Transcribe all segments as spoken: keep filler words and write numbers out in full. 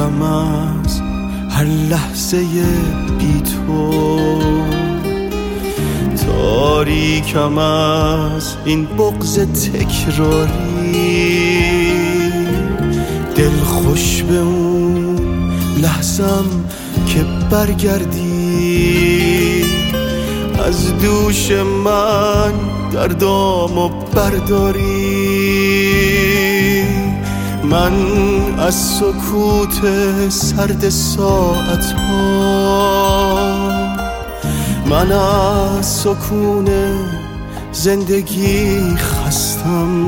تاریکم از هر لحظه بی تو، تاریکم از این بغض تکراری، دل خوش به اون لحظم که برگردی، از دوش من دردامو برداری. من از سکوت سرد ساعت ها، من از سکون زندگی خستم،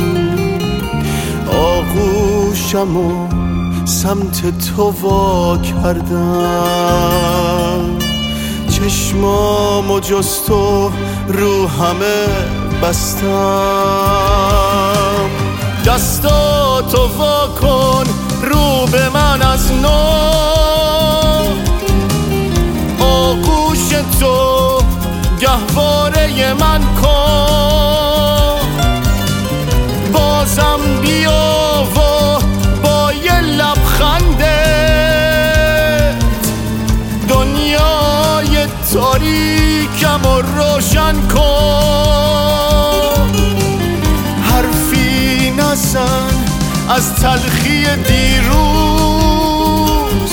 آغوشم و سمت تو وا کردم، چشمامو جز تو رو همه بستم. دستاتو وا کن رو به من از نو، آغوش تو گهواره من کن، بازم بیا و با یه لبخندت دنیای تاریکم رو روشن کن. حرفی نزن از تلخی دیروز،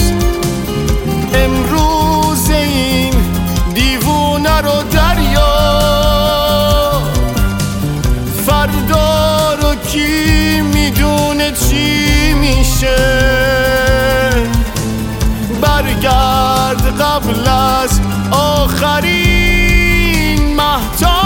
امروز این دیوونه رو دریاب، فردا رو کی میدونه چی میشه. برگرد قبل از آخرین مهتاب.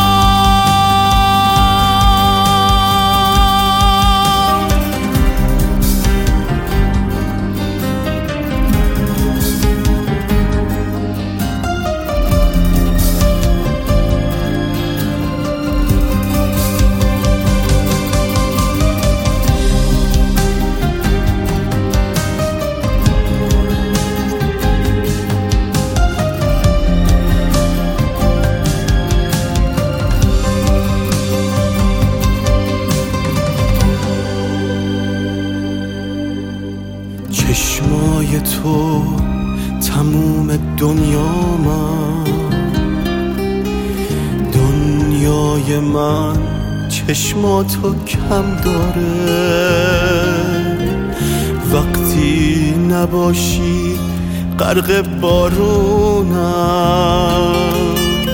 چشمای تو تموم دنیا من، دنیای من چشماتو کم داره. وقتی نباشی غرق بارونم،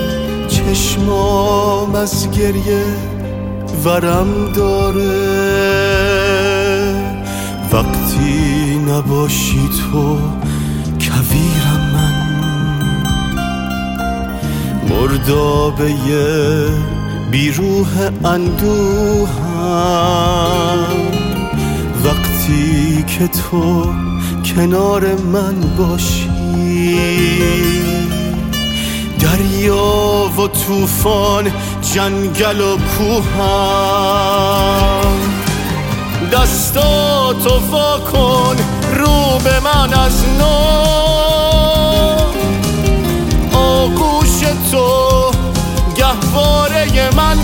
چشمام از گریه ورم داره. وقتی نباشی تو کویرم من، مردابه بیروح اندوهم. وقتی که تو کنار من باشی، دریا و طوفان جنگل و کوهم. دستاتو وا کن رو به من از نو، آغوش تو گهواره من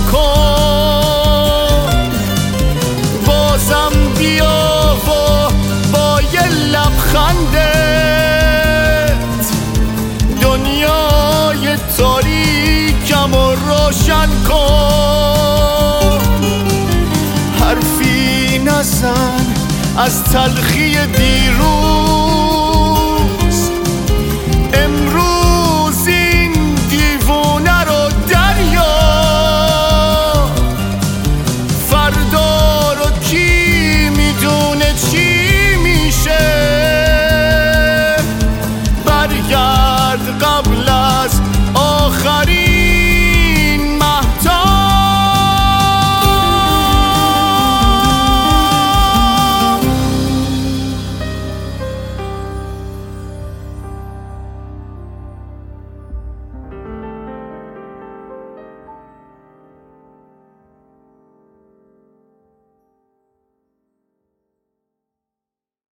کن، بازم بیا و با یه لبخندت دنیای تاریکم رو روشن کن. حرفی نزن از تلخی دیروز،